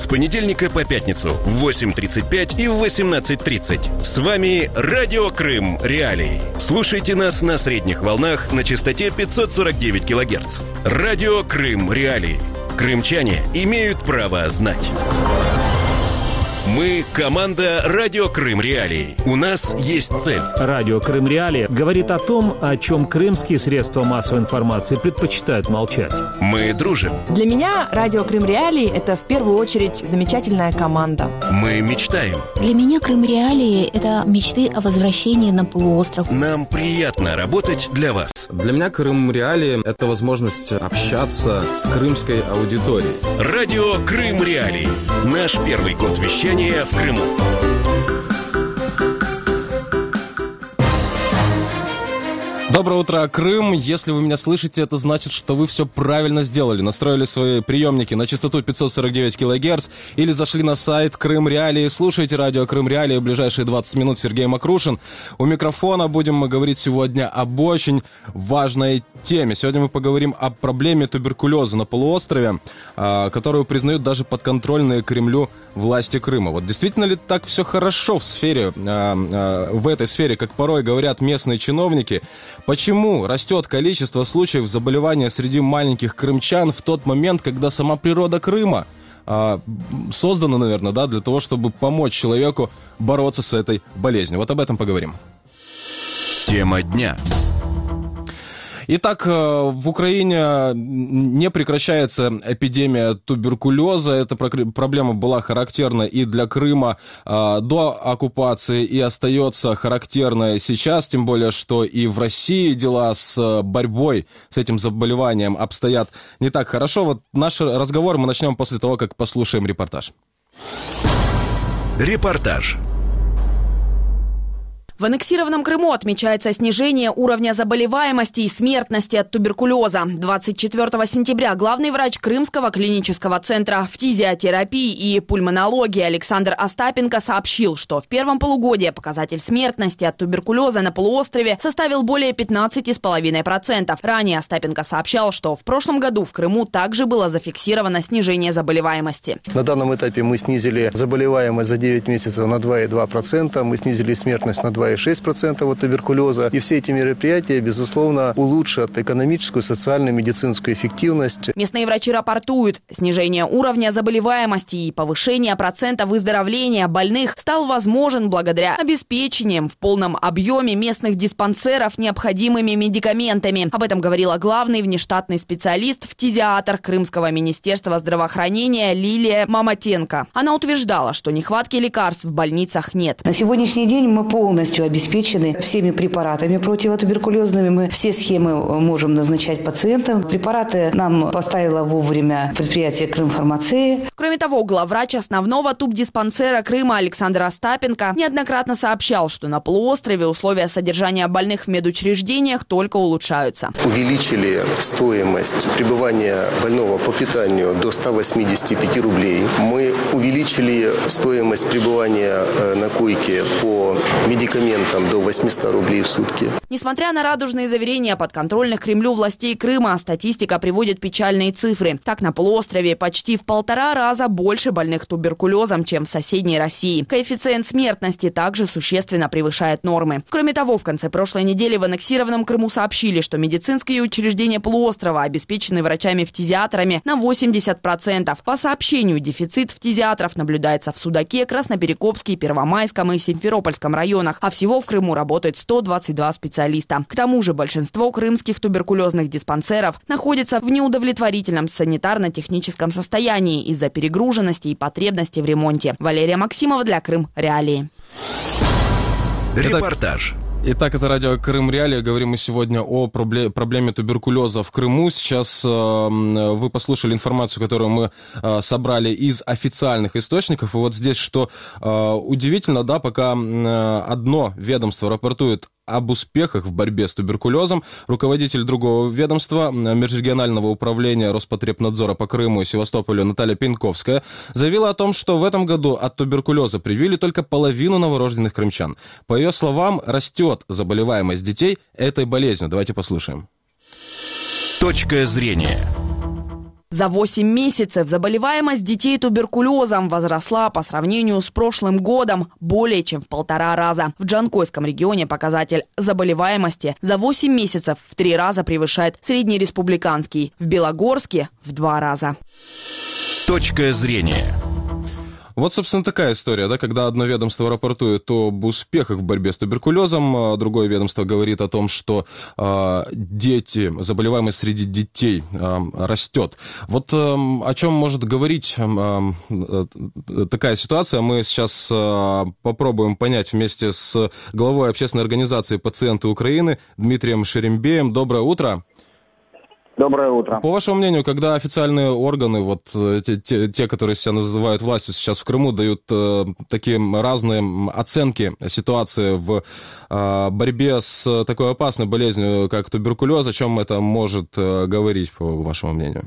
понедельника по пятницу в 8:35 и в 18:30. С вами Радио Крым Реалии. Слушайте нас на средних волнах на частоте 549 кГц. Радио Крым Реалии. Крымчане имеют право знать. Мы – команда «Радио Крым Реалии». У нас есть цель. Радио Крым Реалии говорит о том, о чем крымские средства массовой информации предпочитают молчать. Мы дружим. Для меня Радио Крым Реалии – это в первую очередь замечательная команда. Мы мечтаем. Для меня Крым Реалии – это мечты о возвращении на полуостров. Нам приятно работать для вас. Для меня Крым Реалии – это возможность общаться с крымской аудиторией. Радио Крым Реалии. Наш первый год вещания в Крыму. Доброе утро, Крым. Если вы меня слышите, это значит, что вы все правильно сделали. Настроили свои приемники на частоту 549 кГц или зашли на сайт Крым Реалии. Слушайте радио Крым Реалии в ближайшие 20 минут. Сергей Макрушин. У микрофона будем мы говорить сегодня об очень важной теме. Сегодня мы поговорим о проблеме туберкулеза на полуострове, которую признают даже подконтрольные Кремлю власти Крыма. Вот действительно ли так все хорошо в этой сфере, как порой говорят местные чиновники? Почему растет количество случаев заболевания среди маленьких крымчан в тот момент, когда сама природа Крыма создана, наверное, для того, чтобы помочь человеку бороться с этой болезнью? Вот об этом поговорим. Тема дня. Итак, в Украине не прекращается эпидемия туберкулеза. Эта проблема была характерна и для Крыма до оккупации, и остается характерной сейчас, тем более, что и в России дела с борьбой с этим заболеванием обстоят не так хорошо. Вот наш разговор мы начнем после того, как послушаем репортаж. Репортаж. В аннексированном Крыму отмечается снижение уровня заболеваемости и смертности от туберкулеза. 24 сентября главный врач Крымского клинического центра фтизиотерапии и пульмонологии Александр Остапенко сообщил, что в первом полугодии показатель смертности от туберкулеза на полуострове составил более 15,5%. Ранее Остапенко сообщал, что в прошлом году в Крыму также было зафиксировано снижение заболеваемости. На данном этапе мы снизили заболеваемость за 9 месяцев на 2,2%, мы снизили смертность на 2,6% от туберкулеза. И все эти мероприятия, безусловно, улучшат экономическую, социальную, медицинскую эффективность. Местные врачи рапортуют, снижение уровня заболеваемости и повышение процента выздоровления больных стал возможен благодаря обеспечениям в полном объеме местных диспансеров необходимыми медикаментами. Об этом говорила главный внештатный специалист, фтизиатр Крымского министерства здравоохранения Лилия Маматенко. Она утверждала, что нехватки лекарств в больницах нет. На сегодняшний день мы полностью обеспечены всеми препаратами противотуберкулезными. Мы все схемы можем назначать пациентам. Препараты нам поставило вовремя предприятие «Крымфармация». Кроме того, главврач основного тубдиспансера Крыма Александр Остапенко неоднократно сообщал, что на полуострове условия содержания больных в медучреждениях только улучшаются. Увеличили стоимость пребывания больного по питанию до 185 рублей. Мы увеличили стоимость пребывания на койке по медикаментам до 800 рублей в сутки. Несмотря на радужные заверения подконтрольных Кремлю властей Крыма, статистика приводит печальные цифры. Так, на полуострове почти в 1,5 раза больше больных туберкулезом, чем в соседней России. Коэффициент смертности также существенно превышает нормы. Кроме того, в конце прошлой недели в аннексированном Крыму сообщили, что медицинские учреждения полуострова обеспечены врачами-фтизиатрами на 80%. По сообщению, дефицит фтизиатров наблюдается в Судаке, Красноперекопске, Первомайском и Симферопольском районах, а всего в Крыму работает 122 специалиста. К тому же большинство крымских туберкулезных диспансеров находятся в неудовлетворительном санитарно-техническом состоянии из-за перегруженности и потребности в ремонте. Валерия Максимова для Крым Реалии. Репортаж. Итак, это радио Крым Реалии. Говорим мы сегодня о проблеме туберкулеза в Крыму. Сейчас вы послушали информацию, которую мы собрали из официальных источников. И вот здесь, что удивительно, пока одно ведомство рапортует об успехах в борьбе с туберкулезом, руководитель другого ведомства, межрегионального управления Роспотребнадзора по Крыму и Севастополю Наталья Пеньковская, заявила о том, что в этом году от туберкулеза привили только половину новорожденных крымчан. По ее словам, растет заболеваемость детей этой болезнью. Давайте послушаем. Точка зрения. За 8 месяцев заболеваемость детей туберкулезом возросла по сравнению с прошлым годом более чем в 1,5 раза. В Джанкойском регионе показатель заболеваемости за 8 месяцев в 3 раза превышает среднереспубликанский. В Белогорске в 2 раза. Точка зрения. Вот, собственно, такая история, да, когда одно ведомство рапортует об успехах в борьбе с туберкулезом, а другое ведомство говорит о том, что заболеваемость среди детей растет. Вот о чем может говорить такая ситуация, мы сейчас попробуем понять вместе с главой общественной организации «Пациенты Украины» Дмитрием Шерембеем. Доброе утро. Доброе утро. По вашему мнению, когда официальные органы, вот те, которые себя называют властью сейчас в Крыму, дают такие разные оценки ситуации в борьбе с такой опасной болезнью, как туберкулез, о чем это может говорить, по вашему мнению?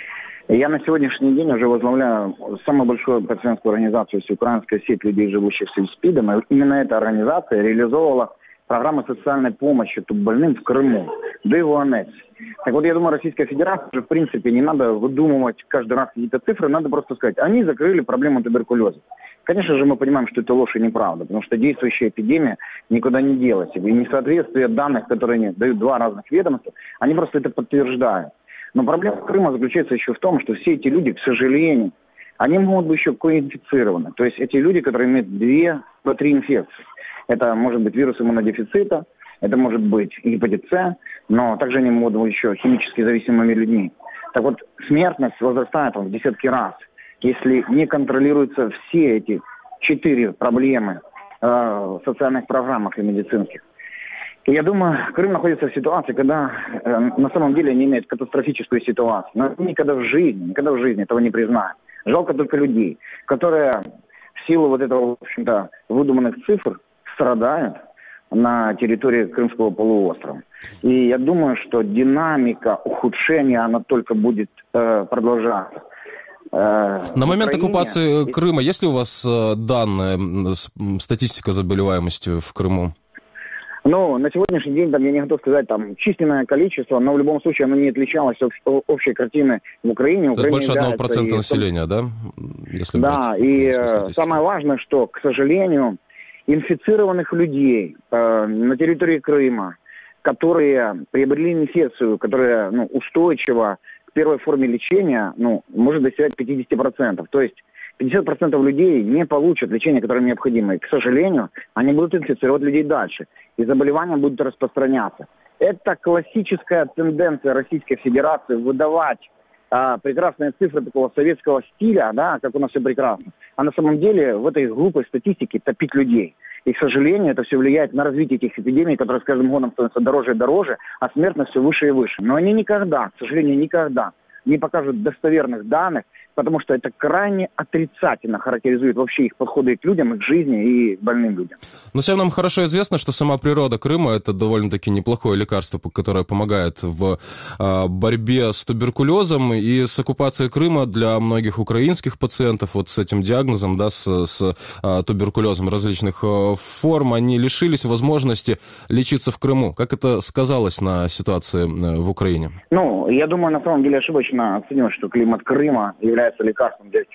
Я на сегодняшний день уже возглавляю самую большую пациентскую организацию, всеукраинская сеть людей, живущих с СПИДом. И именно эта организация реализовывала программы социальной помощи туббольным в Крыму, да и в аннексе. Так вот, я думаю, Российская Федерация уже, в принципе, не надо выдумывать каждый раз какие-то цифры, надо просто сказать, они закрыли проблему туберкулеза. Конечно же, мы понимаем, что это ложь и неправда, потому что действующая эпидемия никуда не делась. И несоответствие данных, которые дают 2 разных ведомства, они просто это подтверждают. Но проблема Крыма заключается еще в том, что все эти люди, к сожалению, они могут быть еще коинфицированы. То есть эти люди, которые имеют 2-3 инфекции. Это может быть вирус иммунодефицита, это может быть гепатит С, но также они могут быть еще химически зависимыми людьми. Так вот, смертность возрастает в десятки раз, если не контролируются все эти 4 проблемы в социальных программах и медицинских. И я думаю, Крым находится в ситуации, когда на самом деле они имеют катастрофическую ситуацию. Но никогда в жизни этого не признают. Жалко только людей, которые в силу вот этого, в общем-то, выдуманных цифр страдают на территории Крымского полуострова. И я думаю, что динамика ухудшения, она только будет продолжаться. На момент оккупации Крыма есть ли у вас данные, статистика заболеваемости в Крыму? Ну, на сегодняшний день, я не готов сказать, численное количество, но в любом случае оно не отличалось от общей картины в Украине. То есть больше 1% населения, да? Если да, и самое важное, что, к сожалению, инфицированных людей на территории Крыма, которые приобрели инфекцию, которая устойчива к первой форме лечения, может достигать 50%. То есть 50% людей не получат лечение, которое необходимо. И, к сожалению, они будут инфицировать людей дальше. И заболевания будут распространяться. Это классическая тенденция Российской Федерации выдавать прекрасные цифры такого советского стиля, да, как у нас все прекрасно. А на самом деле в этой глупой статистике топить людей. И, к сожалению, это все влияет на развитие этих эпидемий, которые с каждым годом становятся дороже и дороже, а смертность все выше и выше. Но они никогда, к сожалению, никогда не покажут достоверных данных, потому что это крайне отрицательно характеризует вообще их подходы к людям, к жизни и к больным людям. Но всем нам хорошо известно, что сама природа Крыма – это довольно-таки неплохое лекарство, которое помогает в борьбе с туберкулезом. И с оккупацией Крыма для многих украинских пациентов вот с этим диагнозом, да, с туберкулезом различных форм, они лишились возможности лечиться в Крыму. Как это сказалось на ситуации в Украине? Я думаю, на самом деле ошибочно оценивать, что климат Крыма является лекарством для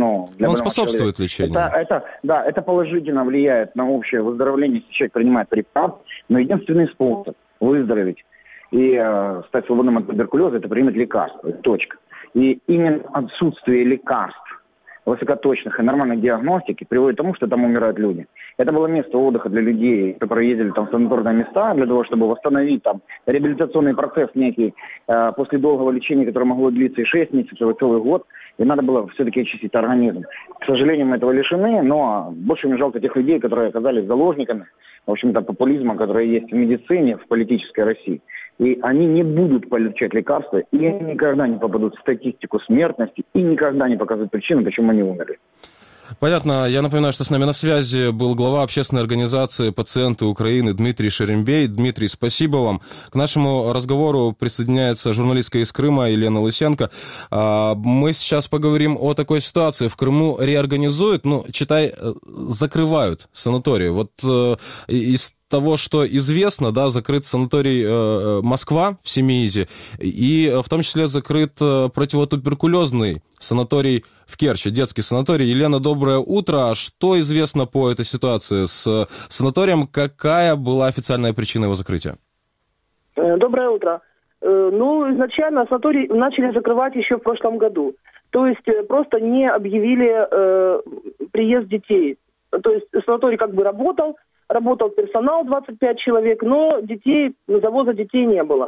он способствует лечению. Это положительно влияет на общее выздоровление, если человек принимает препарат, но единственный способ выздороветь и стать свободным от туберкулеза – это принять лекарство. Точка. И именно отсутствие лекарств, высокоточных и нормальной диагностики приводит к тому, что там умирают люди. Это было место отдыха для людей, которые ездили в санаторные места для того, чтобы восстановить реабилитационный процесс некий после долгого лечения, которое могло длиться и 6 месяцев, и целый год. И надо было все-таки очистить организм. К сожалению, мы этого лишены, но больше мне жалко тех людей, которые оказались заложниками, в общем-то, популизма, который есть в медицине, в политической России. И они не будут получать лекарства, и они никогда не попадут в статистику смертности, и никогда не покажут причину, почему они умерли. Понятно. Я напоминаю, что с нами на связи был глава общественной организации «Пациенты Украины» Дмитрий Шерембей. Дмитрий, спасибо вам. К нашему разговору присоединяется журналистка из Крыма Елена Лысенко. Мы сейчас поговорим о такой ситуации. В Крыму реорганизуют, закрывают санатории. Вот из того, что известно, да, закрыт санаторий Москва в Семиизе, и в том числе закрыт противотуберкулезный санаторий в Керчи, детский санаторий. Елена, доброе утро. Что известно по этой ситуации с санаторием? Какая была официальная причина его закрытия? Доброе утро. Изначально санаторий начали закрывать еще в прошлом году. То есть просто не объявили приезд детей. То есть санаторий как бы работал персонал 25 человек, но завоза детей не было.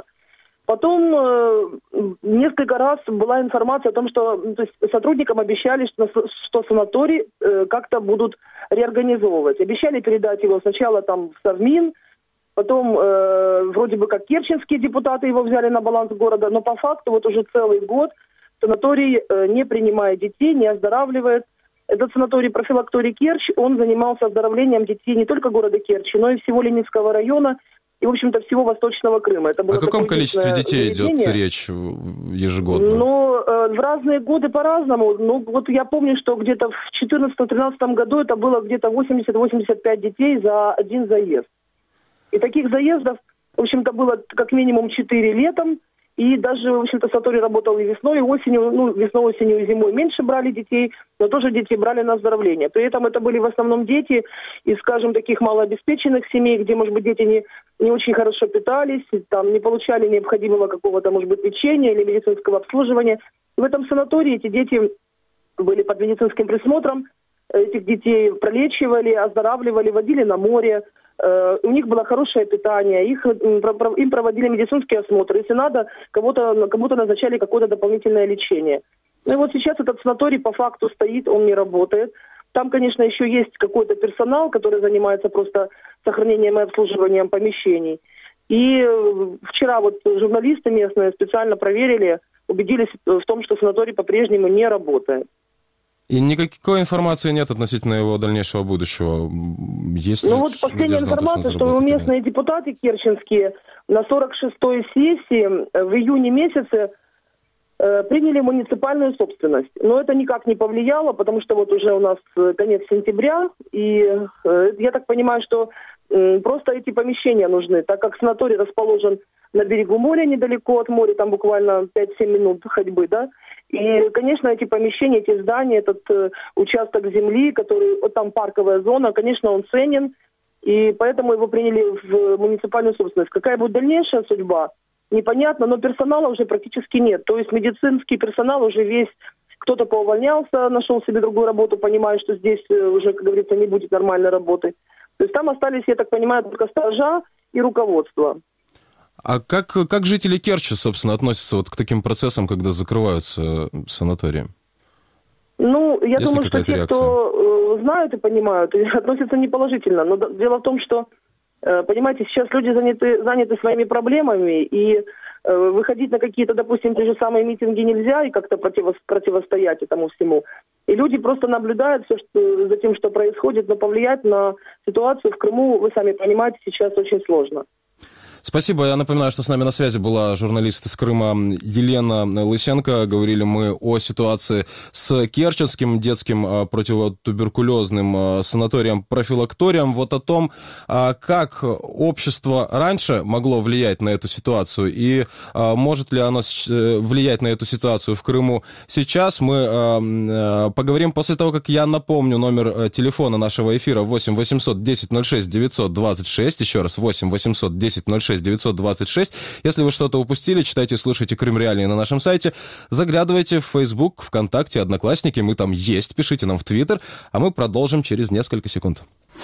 Потом несколько раз была информация о том, что сотрудникам обещали, что санаторий как-то будут реорганизовывать. Обещали передать его сначала в Совмин, потом вроде бы как керченские депутаты его взяли на баланс города, но по факту вот уже целый год санаторий не принимает детей, не оздоравливает. Этот санаторий профилакторий Керчь, он занимался оздоровлением детей не только города Керчи, но и всего Ленинского района и, в общем-то, всего Восточного Крыма. Это было о каком количестве детей идет речь ежегодно? В разные годы по-разному. Вот я помню, что где-то в 2014-2013 году это было где-то 80-85 детей за один заезд. И таких заездов, в общем-то, было как минимум 4 летом. И даже, в общем-то, санаторий работал и весной, и осенью. Весной, осенью и зимой меньше брали детей, но тоже детей брали на оздоровление. При этом это были в основном дети из, скажем, таких малообеспеченных семей, где, может быть, дети не очень хорошо питались, не получали необходимого какого-то, может быть, лечения или медицинского обслуживания. В этом санатории эти дети были под медицинским присмотром, этих детей пролечивали, оздоравливали, водили на море. У них было хорошее питание, им проводили медицинские осмотры. Если надо, кому-то назначали какое-то дополнительное лечение. Ну и вот сейчас этот санаторий по факту стоит, он не работает. Там, конечно, еще есть какой-то персонал, который занимается просто сохранением и обслуживанием помещений. И вчера вот журналисты местные специально проверили, убедились в том, что санаторий по-прежнему не работает. И никакой информации нет относительно его дальнейшего будущего? Последняя информация, что местные депутаты керченские на 46-й сессии в июне месяце приняли муниципальную собственность. Но это никак не повлияло, потому что вот уже у нас конец сентября, и я так понимаю, что просто эти помещения нужны, так как санаторий расположен на берегу моря, недалеко от моря, там буквально 5-7 минут ходьбы, да. И, конечно, эти помещения, эти здания, этот участок земли, который, вот там парковая зона, конечно, он ценен, и поэтому его приняли в муниципальную собственность. Какая будет дальнейшая судьба, непонятно, но персонала уже практически нет. То есть медицинский персонал уже весь, кто-то поувольнялся, нашел себе другую работу, понимая, что здесь уже, как говорится, не будет нормальной работы. То есть там остались, я так понимаю, только сторожа и руководство. А как жители Керчи, собственно, относятся вот к таким процессам, когда закрываются санатории? Я думаю, что те, кто знают и понимают, относятся неположительно. Но дело в том, что, понимаете, сейчас люди заняты своими проблемами, и выходить на какие-то, допустим, те же самые митинги нельзя, и как-то противостоять этому всему. И люди просто наблюдают за тем, что происходит, но повлиять на ситуацию в Крыму, вы сами понимаете, сейчас очень сложно. Спасибо. Я напоминаю, что с нами на связи была журналист из Крыма Елена Лысенко. Говорили мы о ситуации с Керченским детским противотуберкулезным санаторием-профилакторием. Вот о том, как общество раньше могло влиять на эту ситуацию и может ли оно влиять на эту ситуацию в Крыму сейчас. Мы поговорим после того, как я напомню номер телефона нашего эфира 8 800 10 06 926. Еще раз, 8 800 10 06 926. Если вы что-то упустили, читайте и слушайте Крым Реалии на нашем сайте. Заглядывайте в Facebook, ВКонтакте, Одноклассники. Мы там есть. Пишите нам в Твиттер. А мы продолжим через несколько секунд.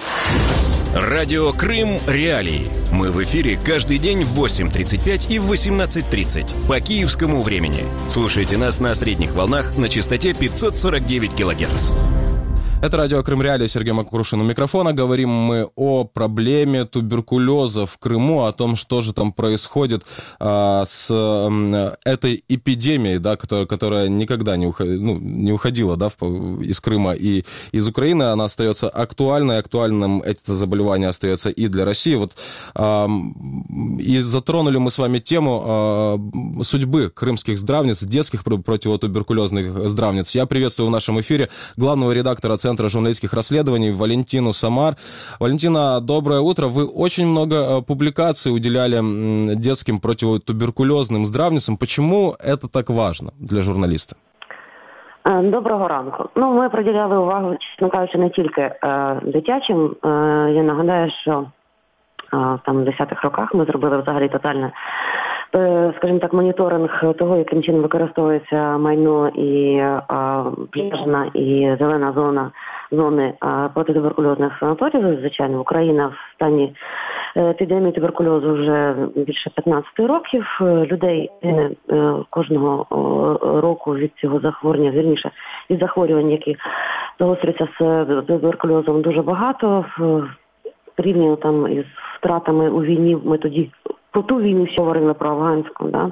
Радио Крым Реалии. Мы в эфире каждый день в 8:35 и в 18:30 по киевскому времени. Слушайте нас на средних волнах на частоте 549 кГц. Это радио Крым Реалии, Сергей Макрушин у микрофона. Говорим мы о проблеме туберкулеза в Крыму, о том, что же там происходит с этой эпидемией, да, которая никогда не уходила, да, из Крыма и из Украины. Она остается актуальной, актуальным это заболевание остается и для России. Вот, и затронули мы с вами тему судьбы крымских здравниц, детских противотуберкулезных здравниц. Я приветствую в нашем эфире главного редактора Центра Центра журналистских расследований Валентину Самар. Валентина, доброе утро. Вы очень много публикаций уделяли детским противотуберкулезным здравницам. Почему это так важно для журналиста? Доброго ранку. Ми приділяли увагу, чесно кажучи, не тільки дитячим. Я нагадаю, що там в 10-х роках ми зробили взагалі тотальне, скажімо так, моніторинг того, яким чином використовується майно і пляжна і зелена зони протитуберкульозних санаторіїв. Звичайно, Україна в стані епідемії туберкульозу вже більше 15 років. Людей кожного року від цього захворювання, вірніше, від захворювань, які загострюються з туберкульозом, дуже багато. Порівняно там із втратами у війні, ми тоді про ту війну ще говорили, про афганську, да.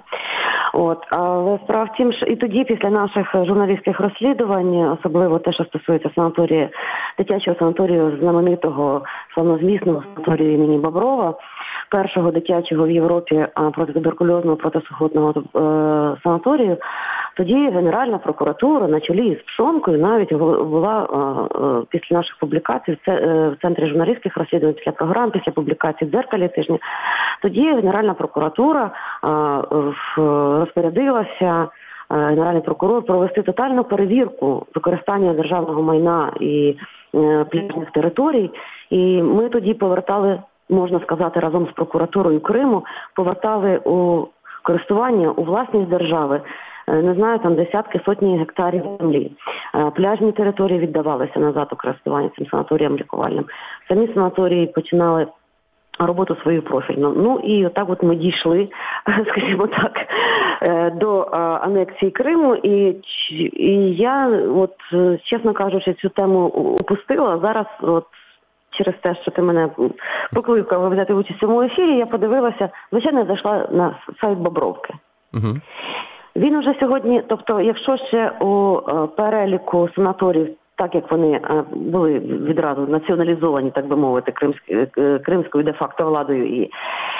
Але справа в тім, що і тоді, після наших журналістських розслідувань, особливо те, що стосується санаторії, дитячого санаторію, знаменитого славнозвісного санаторію імені Боброва, першого дитячого в Європі протитуберкульозного, протисухотного санаторію, тоді Генеральна прокуратура на чолі з Пшонкою навіть була після наших публікацій в Центрі журналістських розслідувань, після програм, після публікацій в «Дзеркалі» тижня. Тоді Генеральна прокуратура розпорядилася, Генеральний прокурор, провести тотальну перевірку використання державного майна і пляжних територій. І ми тоді повертали, можна сказати, разом з прокуратурою Криму, повертали у користування, у власність держави, не знаю, там десятки, сотні гектарів землі. Пляжні території віддавалися назад у користування цим санаторіям лікувальним. Самі санаторії починали роботу свою профільну. І отак ми дійшли, скажімо так, до анексії Криму. І я, чесно кажучи, цю тему упустила. Зараз, через те, що ти мене покликав взяти участь у цьому ефірі, я подивилася, звичайно, зайшла на сайт Бобровки. Угу. Він уже сьогодні, тобто, якщо ще у переліку санаторів, так як вони були відразу націоналізовані, так би мовити, кримською де-факто владою і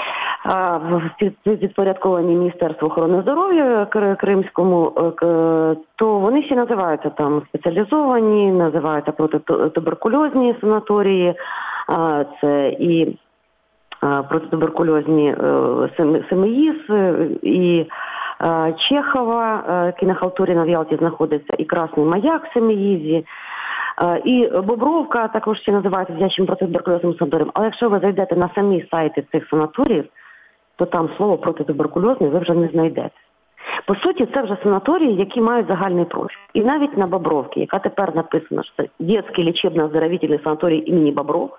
підпорядковані Міністерству охорони здоров'я кримському, то вони ще називаються там спеціалізовані, називаються протитуберкульозні санаторії, це і протитуберкульозні Семеїз, і Чехова, який на Халтуріна в Ялті знаходиться, і Красний Маяк в Семеїзі, і Бобровка також ще називається дитячим протитуберкульозним санаторієм. Але якщо ви зайдете на самі сайти цих санаторіїв, то там слово протитуберкульозний ви вже не знайдете. По суті, це вже санаторії, які мають загальний профіль. І навіть на Бобровці, яка тепер написана, що це детський лечебно-оздоровительный санаторий імені Бобров,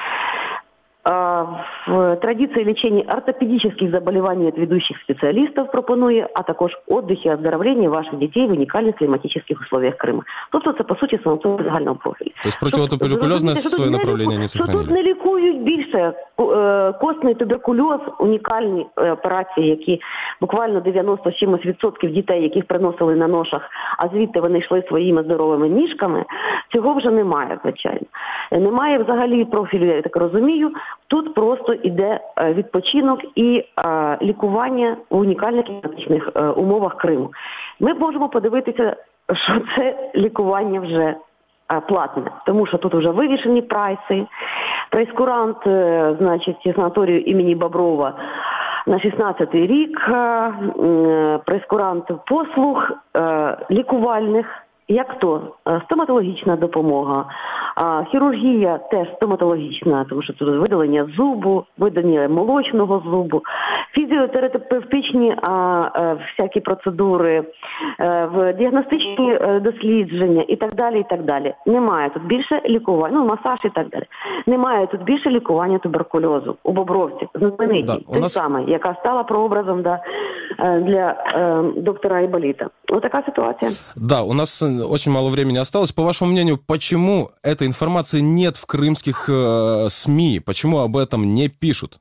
в традиции лечения ортопедических заболеваний от ведущих специалистов пропонує, а також отдых и оздоровление ваших детей в уникальных климатических условиях Крыма. Тобто це, по суті, санаторій загального профілю. Тобто противотуберкульозне своє направлення не сохранили? Тут не лікують більше костний туберкульоз, унікальні операції, які буквально 90 чимось відсотків дітей, яких приносили на ношах, а звідти вони йшли своїми здоровими ніжками, цього вже немає, звичайно. Немає взагалі профілю, я так розумію. Тут просто йде відпочинок і лікування в унікальних кліматичних умовах Криму. Ми можемо подивитися, що це лікування вже платне, тому що тут вже вивішені прайси. Прейскурант, значить, санаторію імені Боброва на 16-й рік, прейскурант послуг лікувальних, як то стоматологічна допомога, хірургія теж стоматологічна, тому що тут видалення зубу, видалення молочного зубу, фізіотерапевтичні всякі процедури, діагностичні дослідження і так далі, і так далі. Немає тут більше лікування, масаж і так далі. Немає тут більше лікування туберкульозу у Бобровці, знаменитій, той самий, яка стала прообразом для доктора Айболита. Вот такая ситуация. Да, у нас очень мало времени осталось. По вашему мнению, почему этой информации нет в крымских СМИ? Почему об этом не пишут?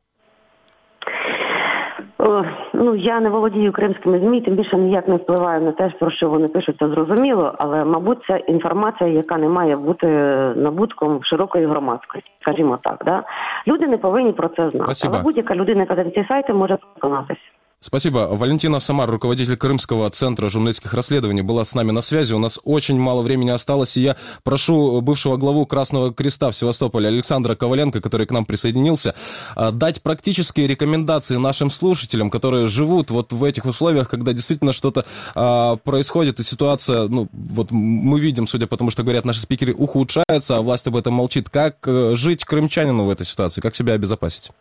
Я не володію кримськими ЗМІ, тим більше ніяк не впливаю на те, про що вони пишуть, це зрозуміло, але, мабуть, це інформація, яка не має бути набутком широкої громадськості, скажімо так. Да? Люди не повинні про це знати. Спасибо. Але будь-яка людина, яка за ці сайти, може переконатися. Спасибо. Валентина Самар, руководитель Крымского центра журналистских расследований, была с нами на связи. У нас очень мало времени осталось, и я прошу бывшего главу Красного Креста в Севастополе Александра Коваленко, который к нам присоединился, дать практические рекомендации нашим слушателям, которые живут вот в этих условиях, когда действительно что-то происходит, и ситуация, вот мы видим, судя по тому, что говорят наши спикеры, ухудшается, а власть об этом молчит. Как жить крымчанину в этой ситуации? Как себя обезопасить?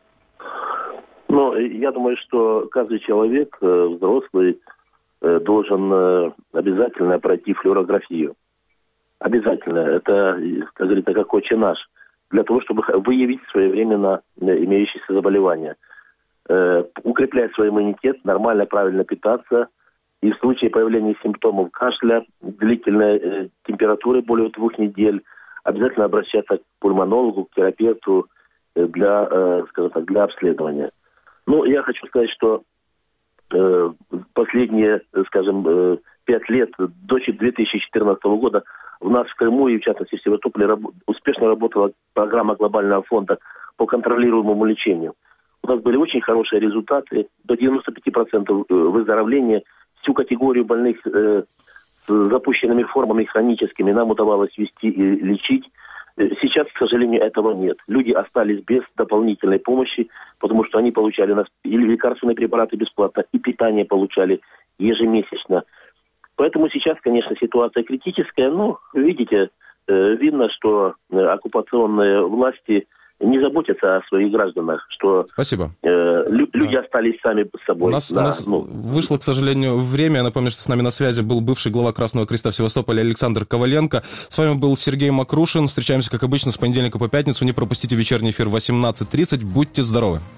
Я думаю, что каждый человек, взрослый, должен обязательно пройти флюорографию. Обязательно. Это, как говорится, как отче наш. Для того, чтобы выявить своевременно имеющиеся заболевания. Укреплять свой иммунитет, нормально, правильно питаться. И в случае появления симптомов кашля, длительной температуры более 2 недель, обязательно обращаться к пульмонологу, к терапевту для, скажем так, для обследования. Я хочу сказать, что последние, 5 лет, до 2014 года у нас в Крыму и, в частности, в Севастополе успешно работала программа Глобального фонда по контролируемому лечению. У нас были очень хорошие результаты, до 95% выздоровления. Всю категорию больных с запущенными формами хроническими нам удавалось вести и лечить. Сейчас, к сожалению, этого нет. Люди остались без дополнительной помощи, потому что они получали или лекарственные препараты бесплатно, и питание получали ежемесячно. Поэтому сейчас, конечно, ситуация критическая, но, видите, видно, что оккупационные власти не заботятся о своих гражданах, что Спасибо. Люди остались сами с собой. У нас вышло, к сожалению, время. Я напомню, что с нами на связи был бывший глава Красного Креста в Севастополе Александр Коваленко. С вами был Сергей Макрушин. Встречаемся, как обычно, с понедельника по пятницу. Не пропустите вечерний эфир в 18:30. Будьте здоровы.